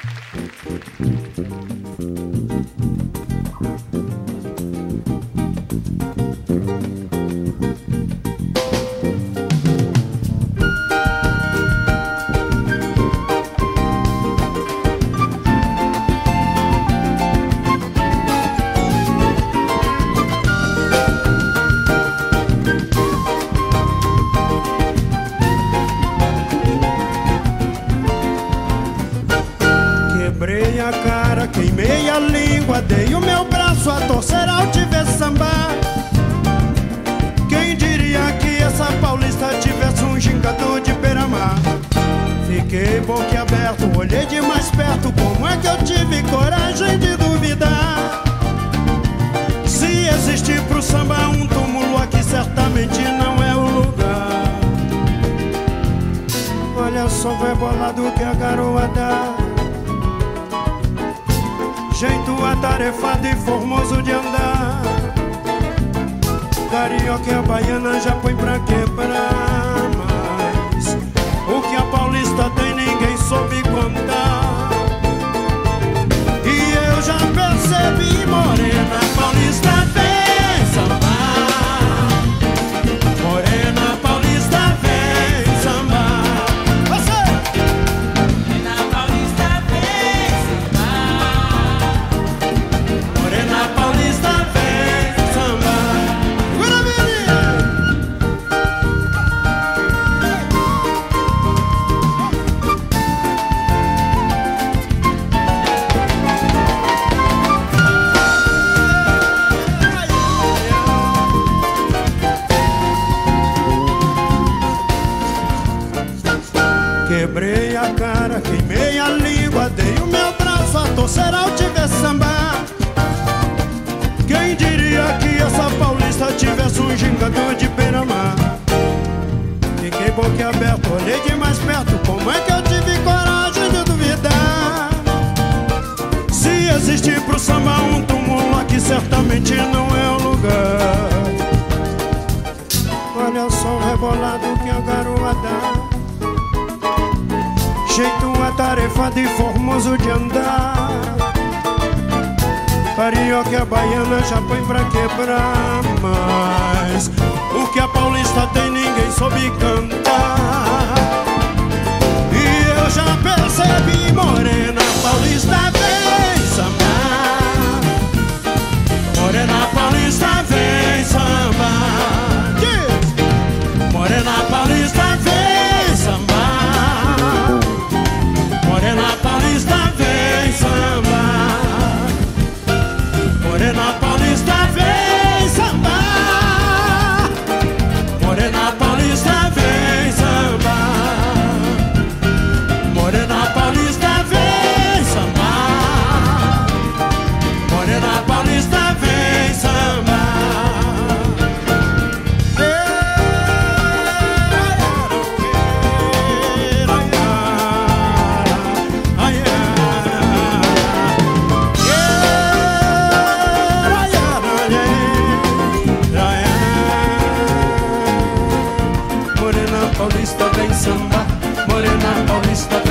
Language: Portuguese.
Quebrei a cara, queimei a língua, dei o meu braço a torcer ao te ver sambar. Quem diria que essa paulista tivesse um gingador de beira-mar? Fiquei boquiaberto, olhei de mais perto, como é que eu tive coragem de duvidar? Se existe pro samba um túmulo aqui, certamente não é o lugar. Olha só o rebolado que a garoa dá, jeito atarefado e formoso de andar. Carioca e a baiana já põe pra quebrar, mas o que a paulista tem ninguém soube contar. E eu já percebi, morena paulista vem sambar, morena paulista vem sambar. Você! Morena paulista vem sambar, Morena paulista vem sambar. Segura, menina! Quebrei a cara, queimei a língua, dei o meu braço a torcer ao te ver sambar. Quem diria que essa paulista tivesse um gingador de beira-mar? Fiquei boquiaberto, olhei de mais perto, como é que eu tive coragem de duvidar? Se existe pro samba um túmulo aqui, certamente não é o lugar. Olha só o rebolado que a garoa dá, jeito atarefado e formoso de andar. Carioca e a baiana já põe pra quebrar, mas o que a paulista tem ninguém soube cantar. E eu já percebi, morena paulista vem sambar, morena paulista vem sambar. Diz! Morena paulista vem sambar, morena paulista vem sambar, morena paulista vem sambar, morena paulista vem sambar, morena paulista vem sambar, morena paulista vem sambar. Morena paulista vem sambar, morena paulista